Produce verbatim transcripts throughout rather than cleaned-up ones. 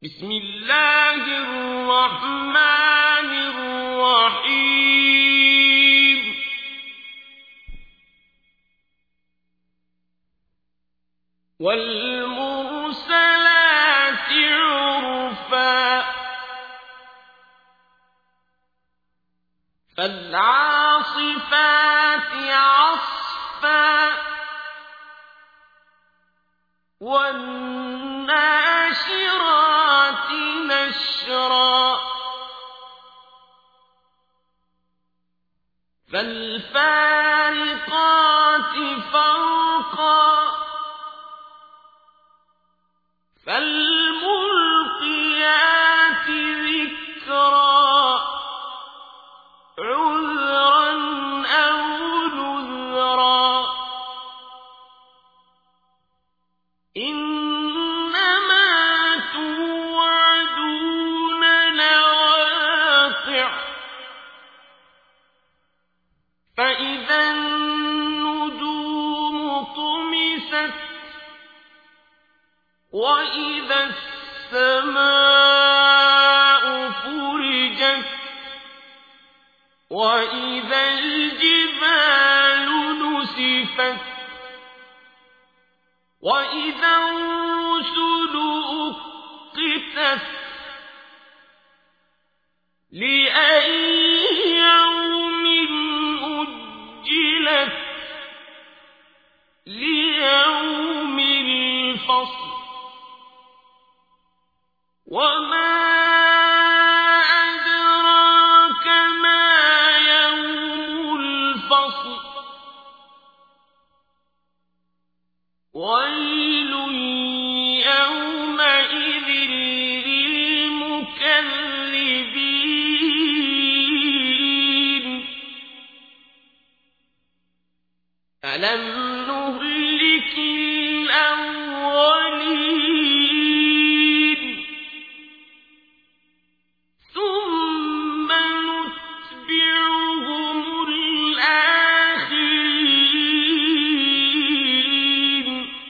بسم الله الرحمن الرحيم والمرسلات عرفا فالعاصفات عصفا والناشرات نشرا فالفارقات فرقا فالملقيات ذكرا عذرا أو نذرا إنما توعدون لواقع فإذا النجوم طمست وإذا السماء فرجت وإذا الجبال نسفت وإذا الرسل أقتت لأي يوم أجلت ليوم الفصل وما أدراك ما يوم الفصل ويل يومئذ للمكذبين ألم نهلك الأولين ثم نتبعهم الآخرين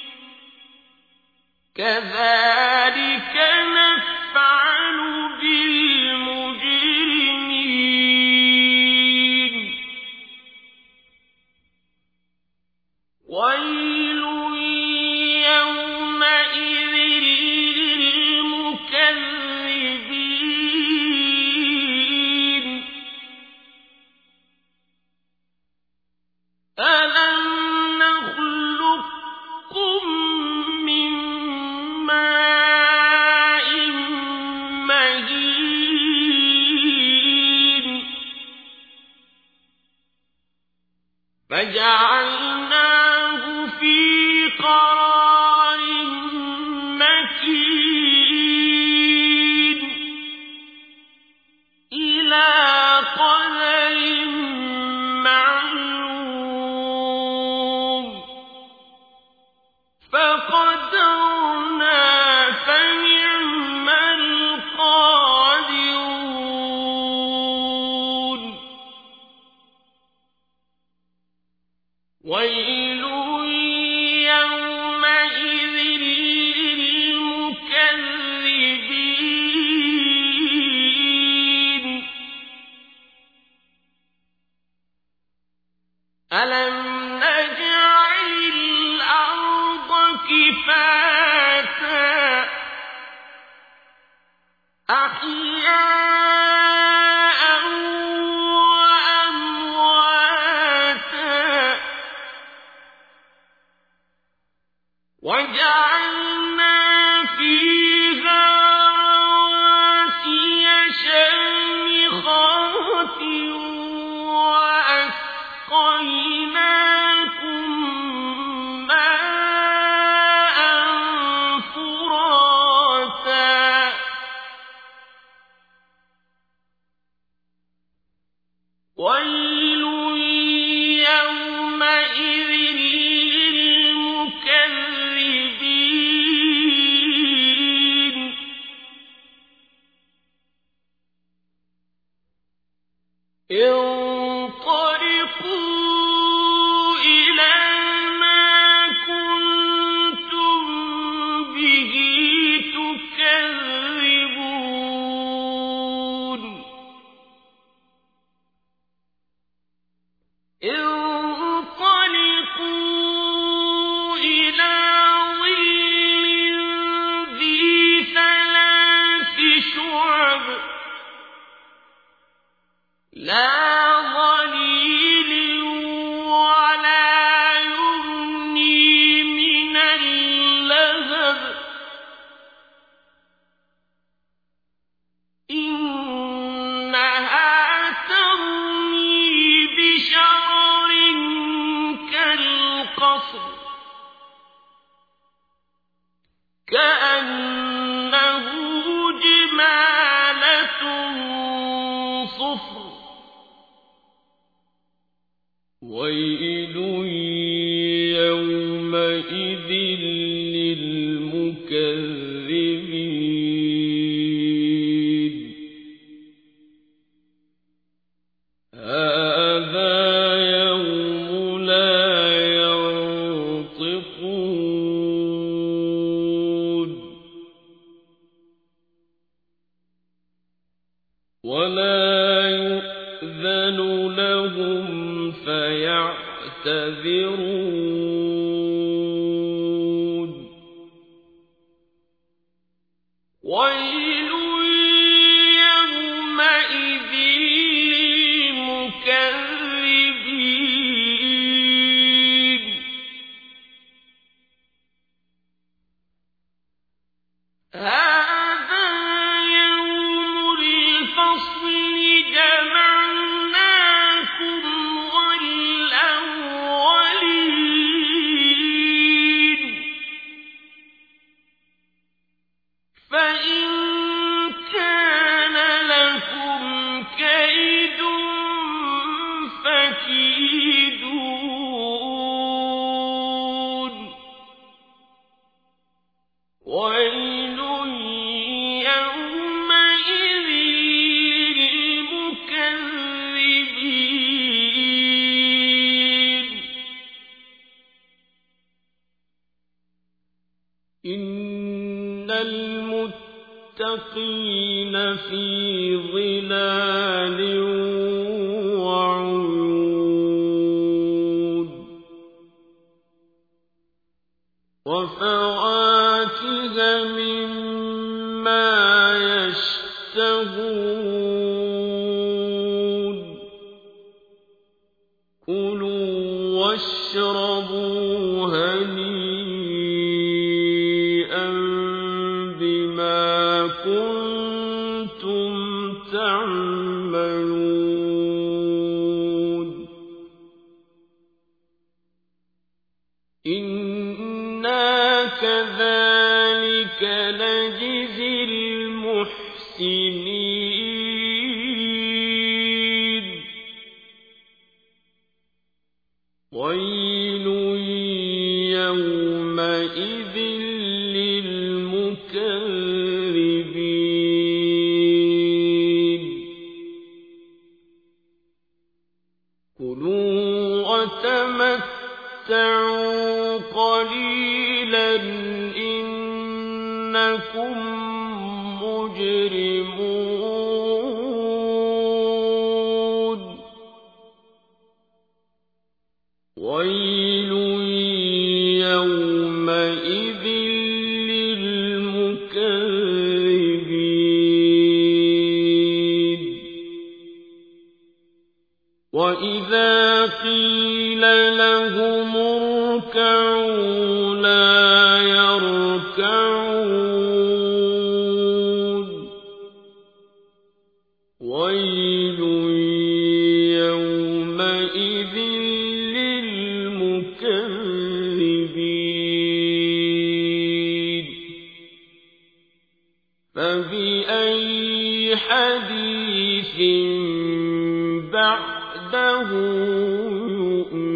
كذلك نفعل بالمجرمين ويل يومئذ للمكذبين ألم نخلقكم من ماء مهين فجعلناه في قرار مكين إلى قدر معلوم فقدرنا فنعم القادرون ويل يومئذ للمكذبين ألم نجعل الأرض كفاتا أحياء وأمواتا وجعلنا فيها رواسي شامخات وأسقيناكم ماء فراتا ويل يومئذ للمكذبين انطلقوا إلى ما كنتم به تكذبون ويل يومئذ للمكذبين هذا يوم لا ينطقون ولا يؤذن لهم فيعتذرون ويل يومئذ للمكذبين هذا يوم الفصل جمعناكم والأولين فإن كان لكم كيد فكيدون ويل يومئذ للمكذبين إن المتقين في ظلال وعيون وفواكه مما يشتهون كلوا واشربوا هنيئا بما كنتم تعملون إنا كذلك نجزي المحسنين ويل يومئذ للمكذبين كلوا وتمتعوا قليلا إنكم مجرمون ويل يومئذ للمكذبين وإذا قيل لهم اركعوا لا يركعون ويل يومئذ للمكذبين فبأي حديث بعده يؤمنون